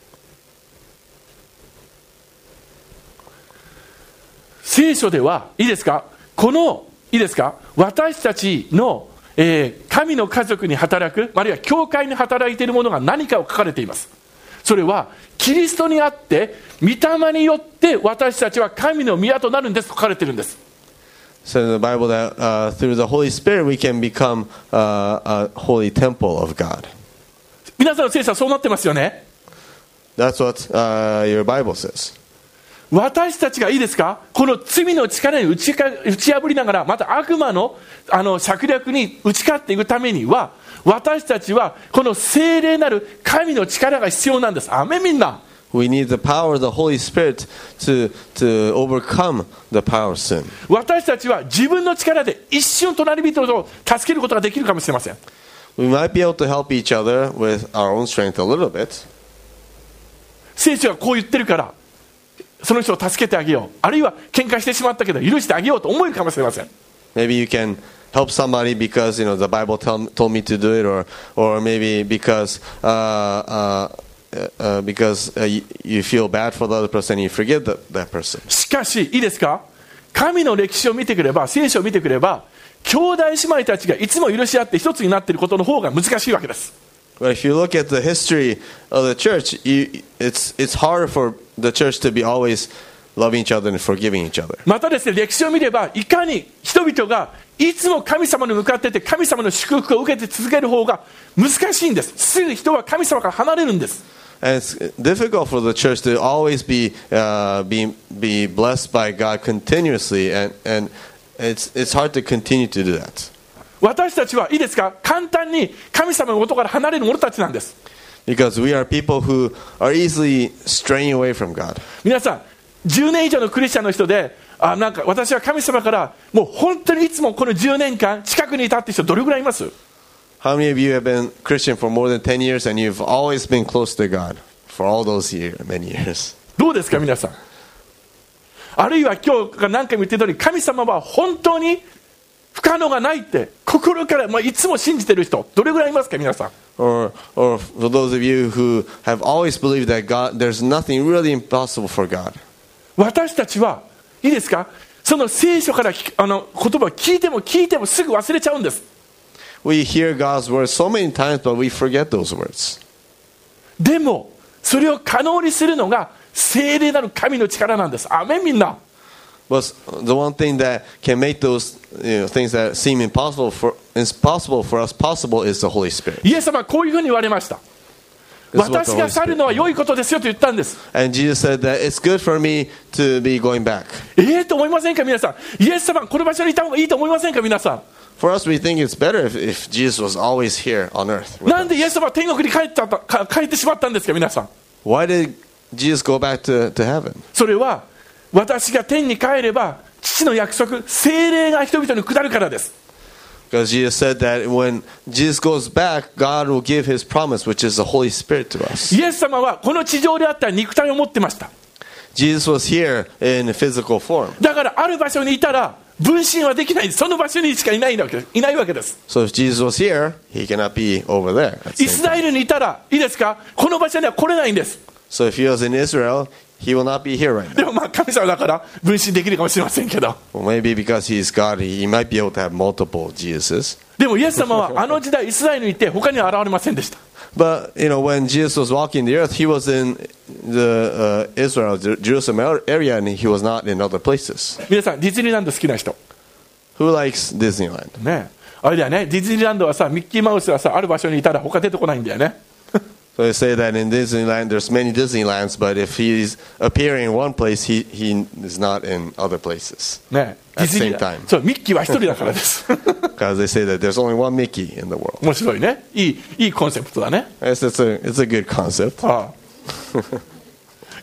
Speaker 1: 聖書ではいいですか、このいいですか、私たちの、えー、神の家族に働く、あるいは教会に働いているものが何かを書かれています。それはキリストにあって御霊によって私たちは神の宮となるんですと書かれているんです。
Speaker 2: So in the Bible that uh, through the Holy Spirit we can become uh, a holy temple of God.
Speaker 1: 皆さんの聖書はそうなってますよね。
Speaker 2: That's what uh, your Bible says.
Speaker 1: 私たちがいいですか、この罪の力に打ちか打ち破りながらまた悪魔のあの策略に打ち勝っていくためには、私たちはこの聖霊なる神の力が必要なんです。アメン。みんな
Speaker 2: We need the power of the Holy Spirit to, to overcome the power of sin.
Speaker 1: 私たちは自分の力で一瞬隣人を助けることができるかもしれません。
Speaker 2: We might be able to help each other with our own strength a little bit.
Speaker 1: 聖書がこう言ってるからその人を助けてあげよう、あるいは喧嘩してしまったけど許してあげようと思えるかもしれません。
Speaker 2: Maybe you can help somebody because you know the Bible tell, told me to do it, or or maybe because uh, uh, uh, because uh, you, you feel bad for the other person and you forgive the, that person.
Speaker 1: しかしいいですか、神の歴史を見てくれば、聖書を見てくれば、兄弟姉妹たちがいつも許し合って一つになっていることの方が難しいわけです。
Speaker 2: But if you look at the history of the church, you, it's it's harder for the church to be always loving each other and forgiving each other.
Speaker 1: またですね、歴史を見ればいかに人々がいつも神様に向かってて神様の祝福を受けて続ける方が難しいんです。すぐ人は神様から離れるんです。
Speaker 2: And it's difficult for the church to always be uh, be be blessed by God continuously, and and it's it's hard to continue to do that.
Speaker 1: 私たちはいいですか、簡単に神様の元から離れる者たちなんです。
Speaker 2: Because we are people who are easily straying away from God.
Speaker 1: 皆さんじゅうねん以上のクリスチャンの人で、あ、なんか私は神様からもう本当にいつもこのじゅうねんかん近くにいたって人どれぐらいいます？
Speaker 2: How many of you have been Christian for more than ten years and you've always been close to God for all those years, many years?
Speaker 1: どうですか皆さん。あるいは今日何回も言ってる通り、神様は本当に不可能がないって心から、まあ、いつも信じてる人どれぐらいいますか皆さん。
Speaker 2: Or, or for those of you who have always believed that God, there's nothing really impossible for God.
Speaker 1: 私たちはいいですか、その聖書からあの言葉を聞いても聞いてもすぐ忘れちゃうんです。
Speaker 2: We hear God's words so many times, but we forget those words.
Speaker 1: でもそれを可能にするのが聖霊なる神の力なんです。アメン。みんな
Speaker 2: But the one thing that can make those you know, things that seem impossible for impossible for us possible is the Holy Spirit.
Speaker 1: イエス様はこういうふうに言われました。
Speaker 2: This is what
Speaker 1: 私
Speaker 2: the
Speaker 1: が
Speaker 2: Holy
Speaker 1: 去るのは良いことですよと言ったんです。
Speaker 2: And Jesus said that it's good for me to be going back.
Speaker 1: ええと思いませんか皆さん。イエス様はこの場所にいた方がいいと思いませんか皆さん。
Speaker 2: For us, we think it's better if, if Jesus was always here on earth. with
Speaker 1: なんで
Speaker 2: us.
Speaker 1: イエス様は天国に帰ったか帰ってしまったんですか皆さん。
Speaker 2: Why did Jesus go back to, to heaven?
Speaker 1: それは私が天に帰れば父の約束、聖霊が人々に下るからです。
Speaker 2: Because Jesus said that when Jesus goes back, God will give his promise, which is the Holy Spirit to us.
Speaker 1: イエス様はこの地上であったら肉体を持ってました。
Speaker 2: Jesus was here in physical form.
Speaker 1: だからある場所にいたら分身はできない。その場所にしかいないわけです。いないわけです。
Speaker 2: So if Jesus was here, he cannot be over there. at the
Speaker 1: イ
Speaker 2: same
Speaker 1: ス
Speaker 2: time.
Speaker 1: ラエルにいたらいいですか、この場所には来れないんです。
Speaker 2: So if he was in Israel, he will not be here right
Speaker 1: で
Speaker 2: now.
Speaker 1: もまあ神様だから分身できるかもしれませんけど、
Speaker 2: Well, maybe because he's God, he, he might be able to have multiple Jesuses.
Speaker 1: でもイエス様はあの時代イスラエルにいて他には現れませんでした。
Speaker 2: But you know, when Jesus was walking the earth, he was in the uh, Israel, Jer- Jerusalem area, and he was not in other places.
Speaker 1: 皆さんディズニーランド好きな人
Speaker 2: Who likes Disneyland?
Speaker 1: ね、あれだよね、ディズニーランドはさ、ミッキーマウスはさ、ある場所にいたら他出てこないんだよね。
Speaker 2: So they say that in Disneyland, there's many Disneylands, but if he's appearing in one place, he, he is not in other places.
Speaker 1: ね、ディ
Speaker 2: At
Speaker 1: ズニ
Speaker 2: the
Speaker 1: ー
Speaker 2: same
Speaker 1: ラン
Speaker 2: time.
Speaker 1: そう、ミッキーは一人だからです。
Speaker 2: Because they say that there's only one Mickey in the world.
Speaker 1: 面白いね、いいいいコンセプトだね。
Speaker 2: It's, it's, a, it's a good concept.
Speaker 1: ああ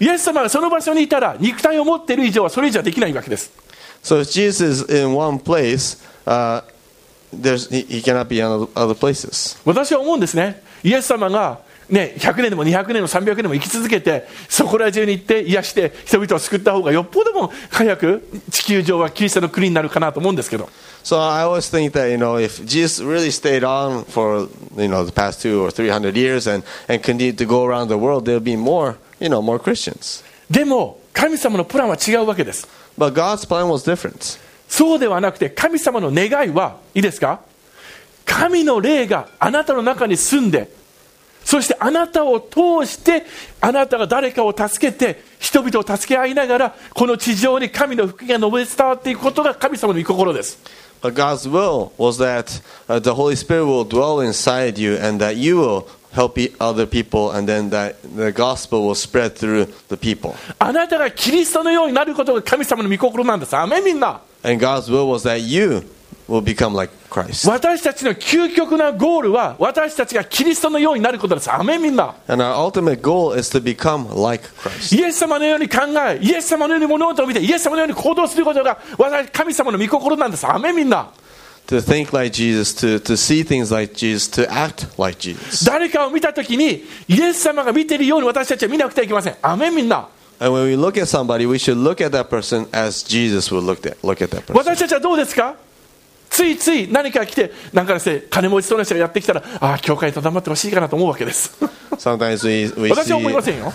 Speaker 1: イエス様がその場所にいたら肉体を持っている以上はそれ以上はできないわけです。
Speaker 2: So if Jesus is in one place, uh, there's, he, he cannot be in other places.
Speaker 1: 私は思うんですね。イエス様がね、ひゃくねんでもにひゃくねんでもさんびゃくねんでも生き続けて、そこら中に行って癒して人々を救った方がよっぽども早く地球上はキリストの国になるかなと思うんですけど。
Speaker 2: So I always think that, you know, if Jesus really stayed on for, you know, the past two or three hundred years and, and continued to go around the world, there'll be more, you know, more Christians.
Speaker 1: でも神様のプランは違うわけです。
Speaker 2: But God's plan was different.
Speaker 1: そうではなくて、神様の願いはいいですか、神の霊があなたの中に住んで、そしてあなたを通してあなたが誰かを助けて人々を助け合いながらこの地上に神の福音が述べ伝わっていくことが神様の御心です。
Speaker 2: But God's will was that uh, the Holy Spirit will dwell inside you and that you will help other people and then that the gospel will spread through the people.
Speaker 1: あなたがキリストのようになることが神様の御心なんです。アメン、みんな。
Speaker 2: And God's will was that you will become like Christ.
Speaker 1: 私たちの究極なゴールは私たちがキリストのようになることです。アメン、みんな。
Speaker 2: And our ultimate goal is to become like Christ.
Speaker 1: イエス様のように考え、イエス様のように物事を見て、イエス様のように行動することが私神様の御心なんです。アメン、みんな。
Speaker 2: To think like Jesus, to, to see things like Jesus, to act like Jesus.
Speaker 1: 誰かを見たときにイエス様が見ているように私たちは見なくてはいけません。アメン、みんな。
Speaker 2: And when we look at somebody, we should look at that person as Jesus would look at, look at that person.
Speaker 1: 私たちはどうですか？ついつい何か来て、なんかして金持ちそうな人がやってきたら、ああ教会と黙ってほしいかなと思うわけです。
Speaker 2: Sometimes we, we
Speaker 1: 私は
Speaker 2: see
Speaker 1: 思いませんよ。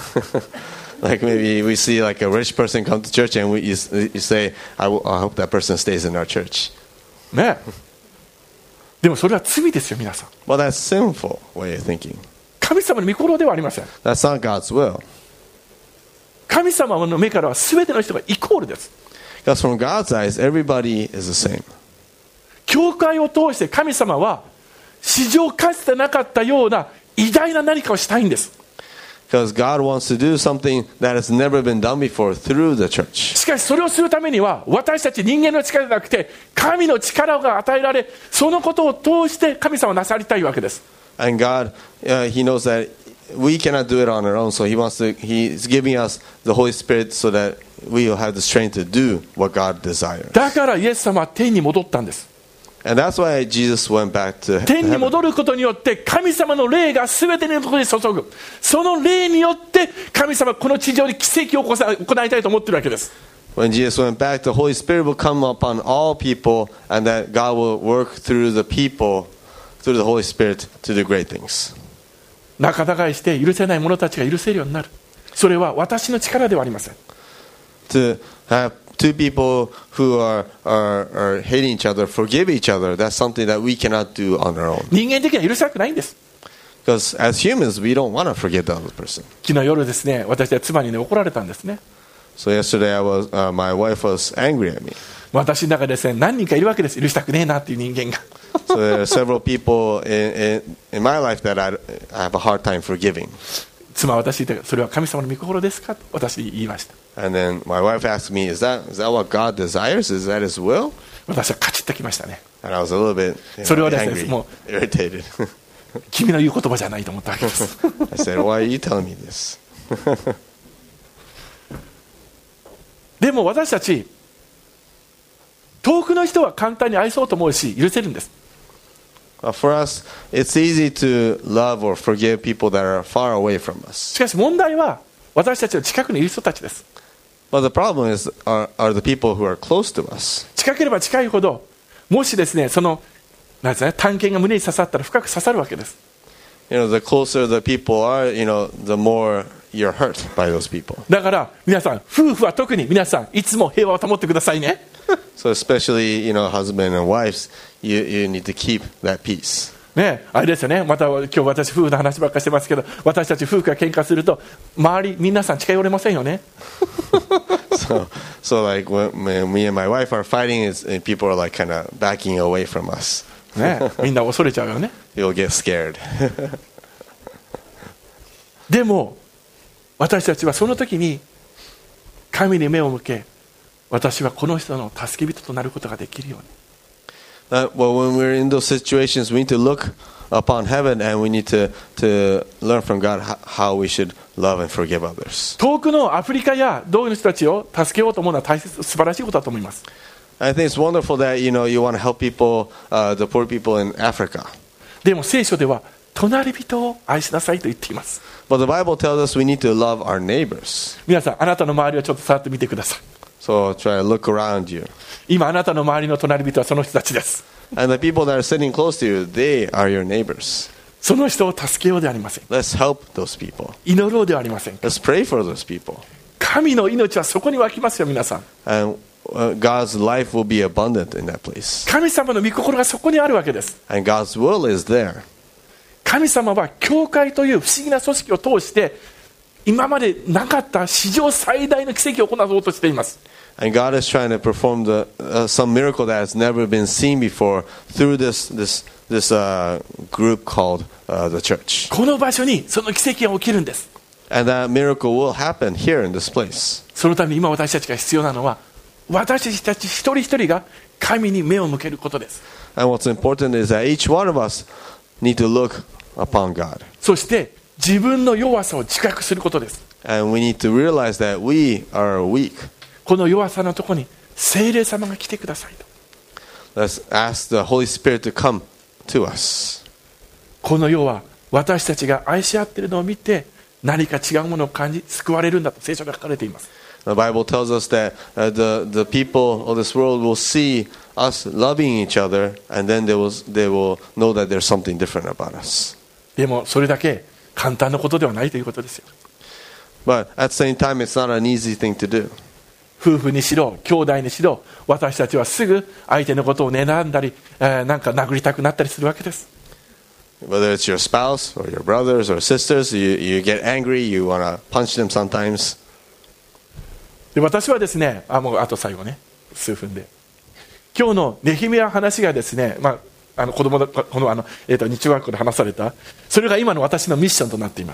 Speaker 2: like maybe we see like a rich person come to church and we, you, you say, I, will, I hope that person stays in our church.
Speaker 1: ね。でもそれは罪ですよ、皆さん。
Speaker 2: Well, that's sinful way of thinking.
Speaker 1: 神様の御心ではありません。
Speaker 2: That's not God's will.
Speaker 1: 神様の目からは全ての人がイコールです。
Speaker 2: Because from God's eyes, everybody is the same.
Speaker 1: 教会を通して神様は史上かつてなかったような偉大な何かをしたいんです。
Speaker 2: Because God wants to do something that has never been done before through the church.
Speaker 1: しかしそれをするためには私たち人間の力じゃなくて神の力が与えられ、そのことを通して神様をなさりたいわけです。
Speaker 2: And God, uh, He knows that we cannot do it on our own, so He wants to, He's giving us the Holy Spirit so that we will have the strength to do what God desires.
Speaker 1: だからイエス様は天に戻ったんです。
Speaker 2: And that's why Jesus went back to
Speaker 1: 天に
Speaker 2: heaven.
Speaker 1: 戻ることによって神様の霊が全てのところに注ぐ。その霊によって神様はこの地上に奇跡を起こさ行いたいと思っているわけです。
Speaker 2: When Jesus went back, the Holy Spirit will come upon all people, and that God will work through the people, through the Holy Spirit, to do great things.
Speaker 1: 仲違いして許せない者たちが許せるようになる。それは私の力ではありません。
Speaker 2: To have two people who are, are, are hating each other forgive each other, that's something that we cannot do on our own.
Speaker 1: 人間的には許したくないんです。
Speaker 2: Because as humans, we don't want to forgive the other person.
Speaker 1: 昨日夜ですね、私は妻に、ね、怒られたんですね。
Speaker 2: So yesterday, I was, uh, my wife was angry at me.
Speaker 1: 私の中でですね、何人かいるわけです。許したくねえなっていう人間が。
Speaker 2: So there are several people in, in, in my life that I, I have a hard time forgiving.
Speaker 1: 妻は私に言った、それは神様の御心ですかと私に言いました。
Speaker 2: And then my wife asked me, is that, is that what God desires? Is that His will?
Speaker 1: 私はカチッときましたね。
Speaker 2: And I was a little bit, you
Speaker 1: それ
Speaker 2: know,
Speaker 1: はですね、
Speaker 2: angry,
Speaker 1: もう
Speaker 2: irritated.
Speaker 1: 君の言う言葉じゃないと思ったわけです。
Speaker 2: I said, why are you telling me this?
Speaker 1: でも私たち、遠くの人は簡単に愛そうと思うし、許せるんです。
Speaker 2: Uh, for us, it's easy to love or forgive people that are far away from us.
Speaker 1: しかし問題は、私たちの近くにいる人たちです。
Speaker 2: But the problem is, are, are the people who are close to us.
Speaker 1: 近ければ近いほど、もしですね、その、なんですね、探検が胸に刺さったら深く刺さるわけです。
Speaker 2: You know, the closer the people are, you know, the more you're hurt by those people.
Speaker 1: だから皆さん、夫婦は特に皆さん、いつも平和を保ってくださいね。
Speaker 2: So especially, you know, husband and wives, you, you need to keep that peace.
Speaker 1: ね、あれですよね、また今日私夫婦の話ばっかりしてますけど、私たち夫婦が喧嘩すると周り皆さん近寄れませんよね。
Speaker 2: so, so like when, when me and my wife are fighting, it's, and people are like kind of backing away from us.
Speaker 1: ね、みんな恐れちゃうよね。
Speaker 2: You'll get scared.
Speaker 1: でも私たちはその時に神に目を向け、私はこの人の助け人となることができるように。
Speaker 2: Uh, well, when we're in those situations, we need to look upon heaven and we need to, to learn from God how, how we should love and forgive others.
Speaker 1: 遠くのアフリカや道義の人たちを助けようと思うのは大切、素晴らしいことだと思います。
Speaker 2: I think it's wonderful that, you know, you want to help people, uh, the poor people in Africa.
Speaker 1: でも聖書では隣人を愛しなさいと言っています。
Speaker 2: But the Bible tells us we need to love our neighbors.
Speaker 1: 皆さん、あなたの周りをちょっと触ってみてください。
Speaker 2: So try to look around you.
Speaker 1: 今あなたの周りの隣人はその人たちです。
Speaker 2: And the people that are sitting close to you, they are your neighbors.
Speaker 1: その人を助けようではありません。
Speaker 2: Let's help those people.
Speaker 1: 祈ろうではありません。
Speaker 2: Let's pray for those people.
Speaker 1: 神の命はそこに湧きますよ、皆さん。
Speaker 2: And uh, God's life will be abundant in that place.
Speaker 1: 神様の御心がそこにあるわけです。
Speaker 2: And God's will is there.
Speaker 1: 神様は教会という不思議な組織を通して今までなかった史上最大の奇跡を行おうとしています。
Speaker 2: And God is trying to perform the, uh, some miracle that has never been seen before through this this this uh, group called uh, the church.
Speaker 1: この場所にその奇跡が起きるんです。
Speaker 2: And that miracle will happen here in this place.
Speaker 1: そのために今私たちが必要なのは私たち一人一人が神に目を向けることです。
Speaker 2: And what's important is that each one of us need to look upon God.
Speaker 1: そして自分の弱さを自覚することです。
Speaker 2: And we need to realize that we are weak.
Speaker 1: この弱さのところに聖霊様が来てくださいと。
Speaker 2: Let's ask the Holy Spirit to come to us.
Speaker 1: この世は私たちが愛し合っているのを見て何か違うものを感じ救われるんだと聖書が書かれています。
Speaker 2: The Bible tells us that uh, the, the people of this world will see us loving each other, and then they will, they will know that there's something different about us.
Speaker 1: でもそれだけ簡単なことではないということですよ。
Speaker 2: But at the same time, it's not an easy thing to do.
Speaker 1: 夫婦にしろ兄弟にしろ私たちはすぐ相手のことを妬んだり、えー、なんか殴りたくなったりするわけです。
Speaker 2: Whether it's your spouse or your brothers or sisters, you, you get angry, you want to punch them sometimes.
Speaker 1: で私はですね あ, もうあと最後ね数分で今日のネヒミヤ話がですね、まあ、あの子供のこのあの、えー、と日中学校で話されたそれが今の私のミッションとなっています。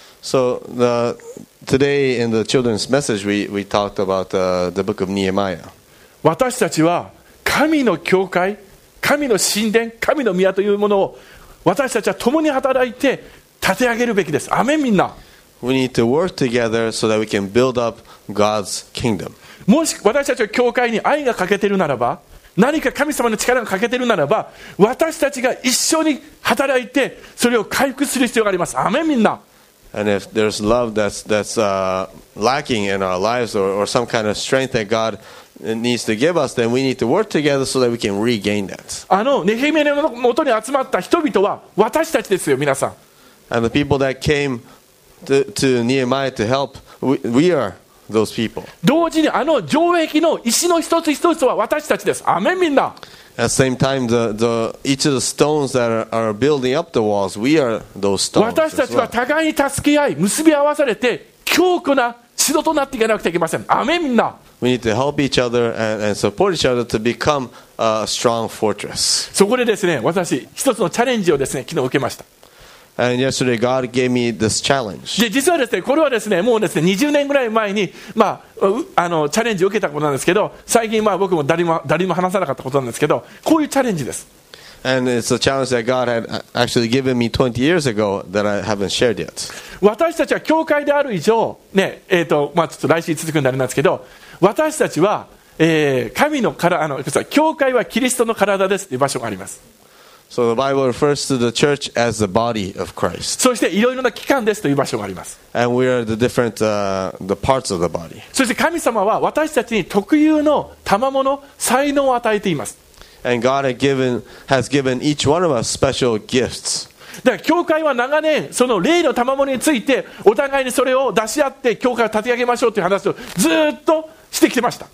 Speaker 2: So the, today in the children's message, we, we talked about uh, the book of Nehemiah.
Speaker 1: 私たちは神の教会、神の神殿、神の宮というものを私たちは共に働いて立て上げるべきです。アメンみんな。
Speaker 2: We need to work together so that we can build up God's kingdom.
Speaker 1: もし私たちは教会に愛が欠けているならば、何か神様の力が欠けているならば、私たちが一緒に働いてそれを回復する必要があります。アメンみんな。
Speaker 2: And if there's love that's, that's uh, lacking in our lives or, or some kind of strength that God needs to give us, then we need to work together so that we can regain that.
Speaker 1: あのネヘミヤの元に集まった人々は私たちですよ、皆さん。
Speaker 2: And the people that came to, to Nehemiah to help, we, we are those people.
Speaker 1: 同時にあの城壁の石の一つ一つは私たちです。アメンみんな。
Speaker 2: At the same time, the, the, each of the stones that are, are building up the walls, we are those stones
Speaker 1: 私た
Speaker 2: as
Speaker 1: ちは
Speaker 2: well.
Speaker 1: 互いに助け合い結び合わされて強固な城となっていかなくてはいけません。アメンみんな。
Speaker 2: We need to help each other and, and support each other to become a strong fortress.
Speaker 1: そこでですね、私一つのチャレンジをですね昨日受けました。
Speaker 2: And yesterday, God gave me this challenge.
Speaker 1: で実はですねこれはですねもうですねにじゅうねんぐらい前に、まあ、うあのチャレンジを受けたことなんですけど、最近まあ僕も誰も誰も話さなかったことなんですけど、こういうチャレンジです。
Speaker 2: And it's a challenge that God had actually given me twenty years ago that I haven't shared yet.
Speaker 1: 私たちは教会である以上ねえーとまあちょっと来週続くんであれなんですけど、私たちは、えー、神の体あの教会はキリストの体ですという場所があります。
Speaker 2: So the Bible refers to the church as the body of Christ.
Speaker 1: そしていろいろな機関ですという場所があります。
Speaker 2: And we are the different uh, the parts of the body.
Speaker 1: そして神様は私たちに特有の賜物才能を与えています。
Speaker 2: And God had given, has given each one of us special gifts.
Speaker 1: だから教会は長年その霊の賜物についてお互いにそれを出し合って教会を立て上げましょうという話をずっとしてきてました。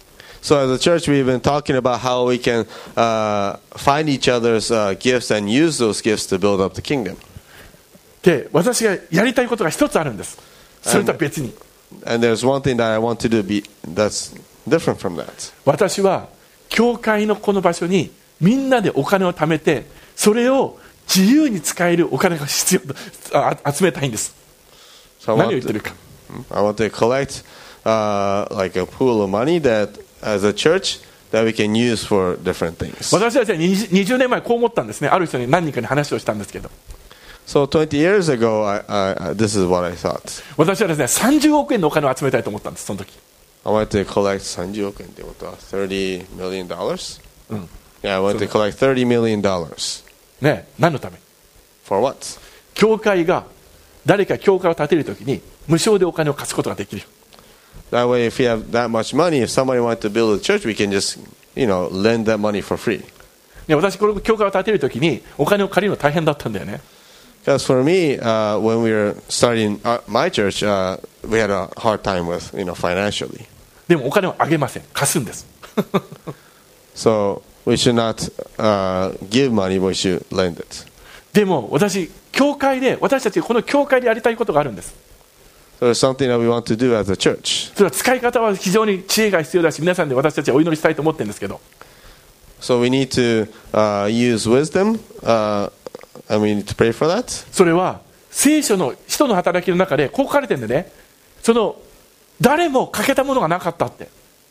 Speaker 2: So as a church, we've been talking about how we can uh, find each other's uh, gifts and use those gifts to build up the kingdom.
Speaker 1: で私がやりたいことが一つあるんです。それとは別に
Speaker 2: And there's one thing that I want to do be, that's different from that.
Speaker 1: 私は教会のこの場所にみんなでお金を貯めてそれを自由に使えるお金が必要あ集めたいんです。
Speaker 2: So I
Speaker 1: 何を
Speaker 2: want
Speaker 1: 言ってる
Speaker 2: to,
Speaker 1: か
Speaker 2: I want to collect uh, like a pool of money that as a church that we can use for different things.
Speaker 1: 私たちはにじゅうねんまえこう思ったんですね。ある人に何人かに話をしたんですけど、
Speaker 2: So twenty years ago, I, I, this is what I thought.
Speaker 1: 私はですねさんじゅうおくえんのお金を集めたいと思ったんです。その時
Speaker 2: I wanted to collect thirty億円ってことはthirty million dollars?
Speaker 1: うん
Speaker 2: Yeah, I wanted to collect thirty million dollars.
Speaker 1: ね、何のため？
Speaker 2: For what?
Speaker 1: 教会が誰か教会を建てるときに無償でお金を貸すことができる。
Speaker 2: That way, if we have that much money, if somebody wanted to build a church, we can just, you know, lend that money for free.
Speaker 1: ね、私この教会を建てるときにお金を借りるの大変だったんだよね。
Speaker 2: Because for me, uh, when we were starting uh, my church, uh, we had a hard time with, you know, financially.
Speaker 1: でもお金をあげません。貸すんです。
Speaker 2: So we should not uh, give money, but we should lend it.
Speaker 1: でも私教会で私たちこの教会でやりたいことがあるんです。
Speaker 2: So it's something that we want to do as a church.
Speaker 1: それは使い方は非常に知恵が必要だし、皆さんで私たちはお祈りしたいと思ってるんですけど、
Speaker 2: So we need to uh, use wisdom, uh, and we need to pray for that.
Speaker 1: それは聖書の使徒の働きの中でこう書かれてるんでね、その誰も欠けたものがなかったって。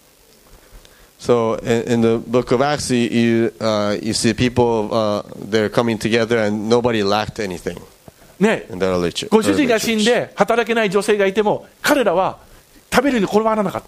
Speaker 2: So in, in the book of Acts, you you, uh, you see people uh, they're coming together, and nobody lacked anything
Speaker 1: ね、
Speaker 2: in the early church.
Speaker 1: ご主人が死んで働けない女性がいても彼らは食べるに困らなかった。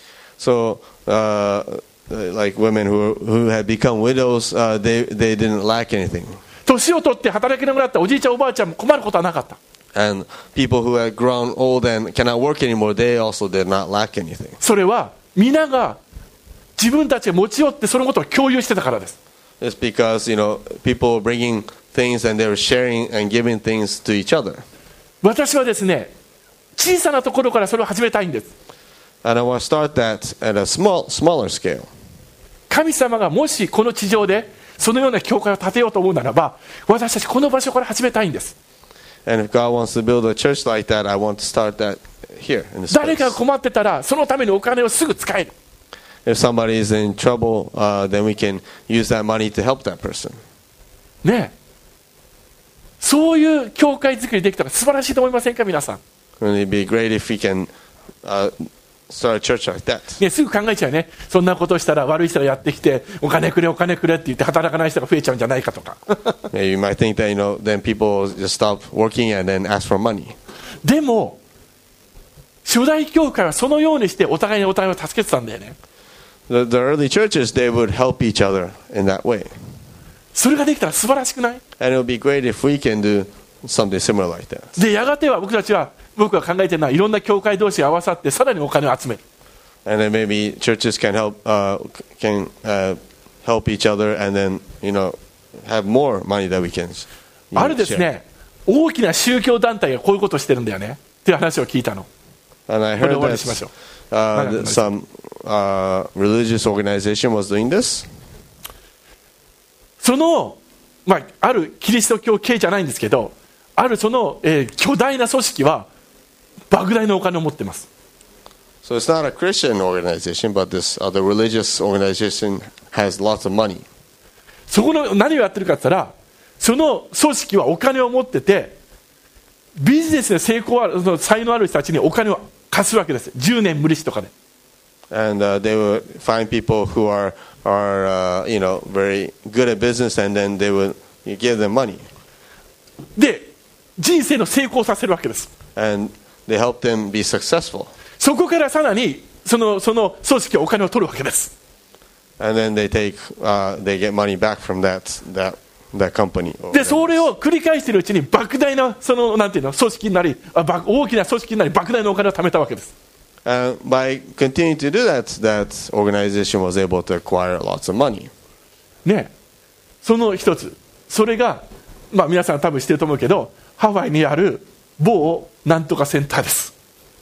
Speaker 2: So uh, like women who who had become widows, uh, they they didn't lack anything.
Speaker 1: 年を取って働けなくなったおじいちゃんおばあちゃんも困ることはなかった。
Speaker 2: And people who had grown old and cannot work anymore, they also did not lack anything.
Speaker 1: それは皆が自分たちが持ち寄ってそのことを共有してたからです。
Speaker 2: It's because, you know, people were bringing things and they were sharing and giving things to each other.
Speaker 1: 私はですね、小さなところからそれを始めたいんです。
Speaker 2: And I want to start that at a small, smaller scale.
Speaker 1: 神様がもしこの地上でそのような教会を建てようと思うならば、私たちこの場所から始めたいんです。
Speaker 2: And if God wants to build a church like that, I want to start that here in this
Speaker 1: 誰かが
Speaker 2: place.
Speaker 1: 困ってたらそのためにお金をすぐ使える。
Speaker 2: If somebody is in trouble, uh, then we can use that money to help that person.
Speaker 1: ねえ、そういう教会作りできたら素晴らしいと思いませんか皆さん。
Speaker 2: Wouldn't it be great if we can uh, start a church like that?
Speaker 1: ね、すぐ考えちゃうね。そんなことしたら悪い人がやってきてお金くれお金くれって言って働かない人が増えちゃうんじゃないかとか。
Speaker 2: Maybe you might think that, you know, then people just stop working and then ask for money.
Speaker 1: でも初代教会はそのようにしてお互いにお互いを助けてたんだよね。
Speaker 2: The, the early churches, they would help each other in that way.
Speaker 1: それができたら素晴らしくない？
Speaker 2: And it would be great if we can do something similar like that.
Speaker 1: でやがては僕たちは僕が考えてるのはいろんな教会同士が合わさってさらにお金を集める。
Speaker 2: And then maybe churches can help uh, can uh, help each other, and then, you know, have more money that we can.
Speaker 1: あるですね、大きな宗教団体がこういうことをしてるんだよねっていう話を聞いたの。
Speaker 2: And I
Speaker 1: これで
Speaker 2: heard
Speaker 1: 終わりにしましょ
Speaker 2: that
Speaker 1: う。
Speaker 2: uh, that some uh, religious organization was doing this.
Speaker 1: その、まあ、あるキリスト教系じゃないんですけど、あるその、えー巨大な組織は莫大なお金を持ってます。
Speaker 2: So it's not a Christian organization, but this other religious organization has lots of money.
Speaker 1: そこの何をやってるかって言ったら、その組織はお金を持っててビジネスで成功あるその才能ある人たちにお金を貸すわけです。じゅうねん無利子とかで。
Speaker 2: And uh, they would find people who are are uh, you know, very good at business, and then they would give them money,
Speaker 1: で人生の成功させるわけです。
Speaker 2: and they help them be successful.
Speaker 1: そこからさらにそのその組織はお金を取るわけです。
Speaker 2: And then they take uh, they get money back from that that that company.
Speaker 1: でそれを繰り返しているうちに莫大なそのなんていうの組織になり、あば大きな組織になり莫大なお金を貯めたわけです。
Speaker 2: And by continuing to do that, that organization was able to acquire lots of money.
Speaker 1: ね、その一つ、それが、まあ、皆さん多分知ってると思うけど、ハワイにある某なんとかセンターです。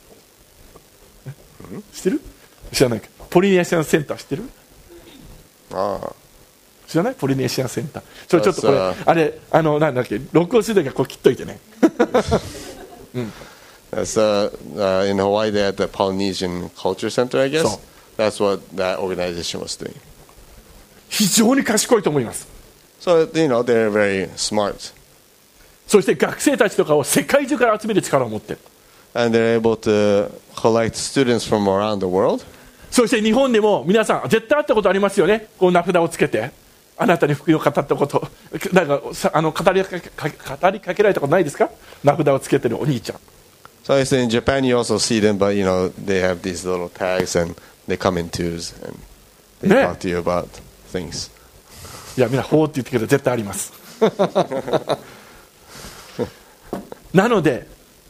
Speaker 1: 知ってる？知らないか。ポリネシアンセンター知ってる？
Speaker 2: ああ。
Speaker 1: 知らない？ポリネシアンセンター。ちょちょっとこれあれあのなんだっけ、録音するときはこう切っといてね。うん。
Speaker 2: That's uh, uh, in Hawaii. They had the Polynesian Culture Center, I guess.
Speaker 1: So.
Speaker 2: That's what that organization was doing.
Speaker 1: 非常に賢いと思います。
Speaker 2: So, you know, they're very smart.
Speaker 1: そして学生たちとかを世界中から集める力を持っている。
Speaker 2: And they're able to collect students from around the world.
Speaker 1: そして日本でも皆さん絶対会ったことありますよね。こう名札をつけてあなたに福音を語ったことなんかあの語りかけ語りかけられたことないですか？名札をつけてるお兄ちゃん。
Speaker 2: So I say in Japan you also see them, but you know they have these little tags and they come in twos and they
Speaker 1: 네.
Speaker 2: talk to you about things.
Speaker 1: いやみんなほうって言ってるけど絶対ありますなので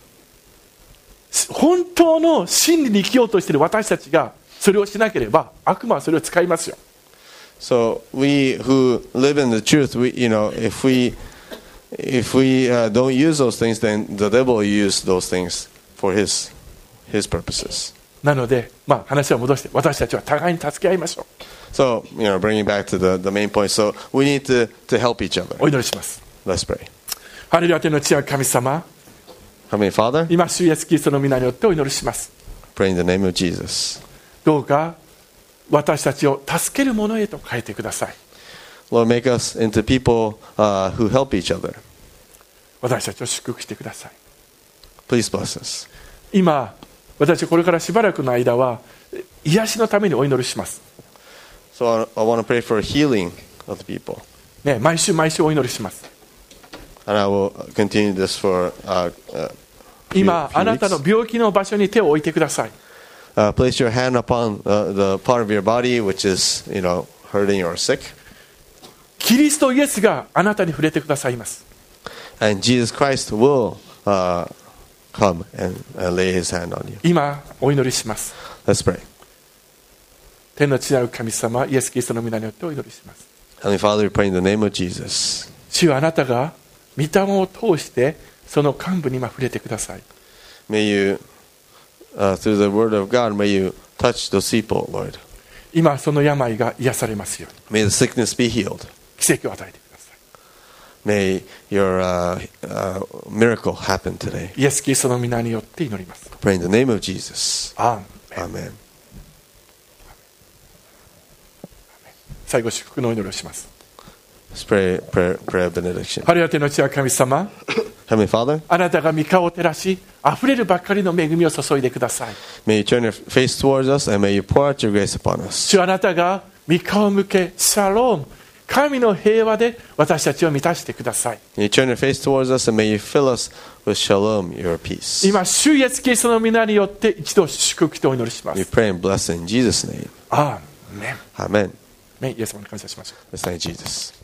Speaker 1: 本当の真理に生きようとしている私たちがそれをしなければ悪魔はそれを使いますよ。
Speaker 2: So we who live in the truth, we you know if we if we uh, don't use those things, then the devil will use those things for his his purposes.
Speaker 1: なので、まあ、話を戻して私たちは互いに助け合いましょう。
Speaker 2: So you know, bringing back to the the main point. So we need to to help each other.
Speaker 1: お祈りします。
Speaker 2: Let's pray.
Speaker 1: ハレルヤ天の父なる神様、
Speaker 2: Heavenly Father,
Speaker 1: 今主イエスキリストの皆によってお祈りします。
Speaker 2: pray in the name of Jesus.
Speaker 1: どうか私たちを助ける者へと変えてください。
Speaker 2: Lord, make us into people uh, who help each other.
Speaker 1: 私たちを祝福してください。
Speaker 2: Please bless us.
Speaker 1: 今私これからしばらくの間は癒しのためにお祈りします、
Speaker 2: So I, I want to pray for healing of the people.
Speaker 1: ね、毎週毎週お祈りします。
Speaker 2: And I will continue this for uh, uh, few,
Speaker 1: 今
Speaker 2: few
Speaker 1: あなたの
Speaker 2: weeks.
Speaker 1: 病気の場所に手を置いてください。
Speaker 2: Uh, place your hand upon uh, the part of your body which is, you know, hurting or sick.
Speaker 1: キリストイエスがあなたに触れてくださいます。
Speaker 2: And Jesus Christ will uh, come and, and lay his hand on you.
Speaker 1: 今お祈りします。
Speaker 2: Let's pray.
Speaker 1: 天の父なる神様イエスキリストの皆によってお祈りします。
Speaker 2: Heavenly Father, we pray in the name of Jesus.
Speaker 1: 主はあなたが御霊を通してその幹部に今触れてください。
Speaker 2: May you, uh, through the word of God, may you touch those people, Lord.
Speaker 1: 今その病が癒されますように
Speaker 2: May the sickness be healed.
Speaker 1: 奇跡を与えてください。
Speaker 2: May your uh, uh, miracle happen today.
Speaker 1: イエスキリストの皆によって祈ります。
Speaker 2: Pray in the name of Jesus.
Speaker 1: アーメン。
Speaker 2: Amen.
Speaker 1: 最後祝福のお祈りをします。
Speaker 2: Let's pray prayer, prayer of benediction.
Speaker 1: ハレルヤ天の父は神様、
Speaker 2: Heavenly Father,
Speaker 1: あなたが御顔を照らしあふれるばっかりの恵みを注いでください。
Speaker 2: may you turn your face towards us and may you pour out your grace upon us.
Speaker 1: 主はあなたが御顔を向けシャローム神の平和で私たちを満たしてください。
Speaker 2: May you turn your face towards us and may you fill us with shalom, your peace.
Speaker 1: 今主イエスキリストの皆によって一度祝福とお祈りしま
Speaker 2: We
Speaker 1: す。
Speaker 2: pray and bless in Jesus' name.
Speaker 1: アーメン。
Speaker 2: Amen.
Speaker 1: ねイエス様に感謝しましょう。
Speaker 2: Let's thank Jesus.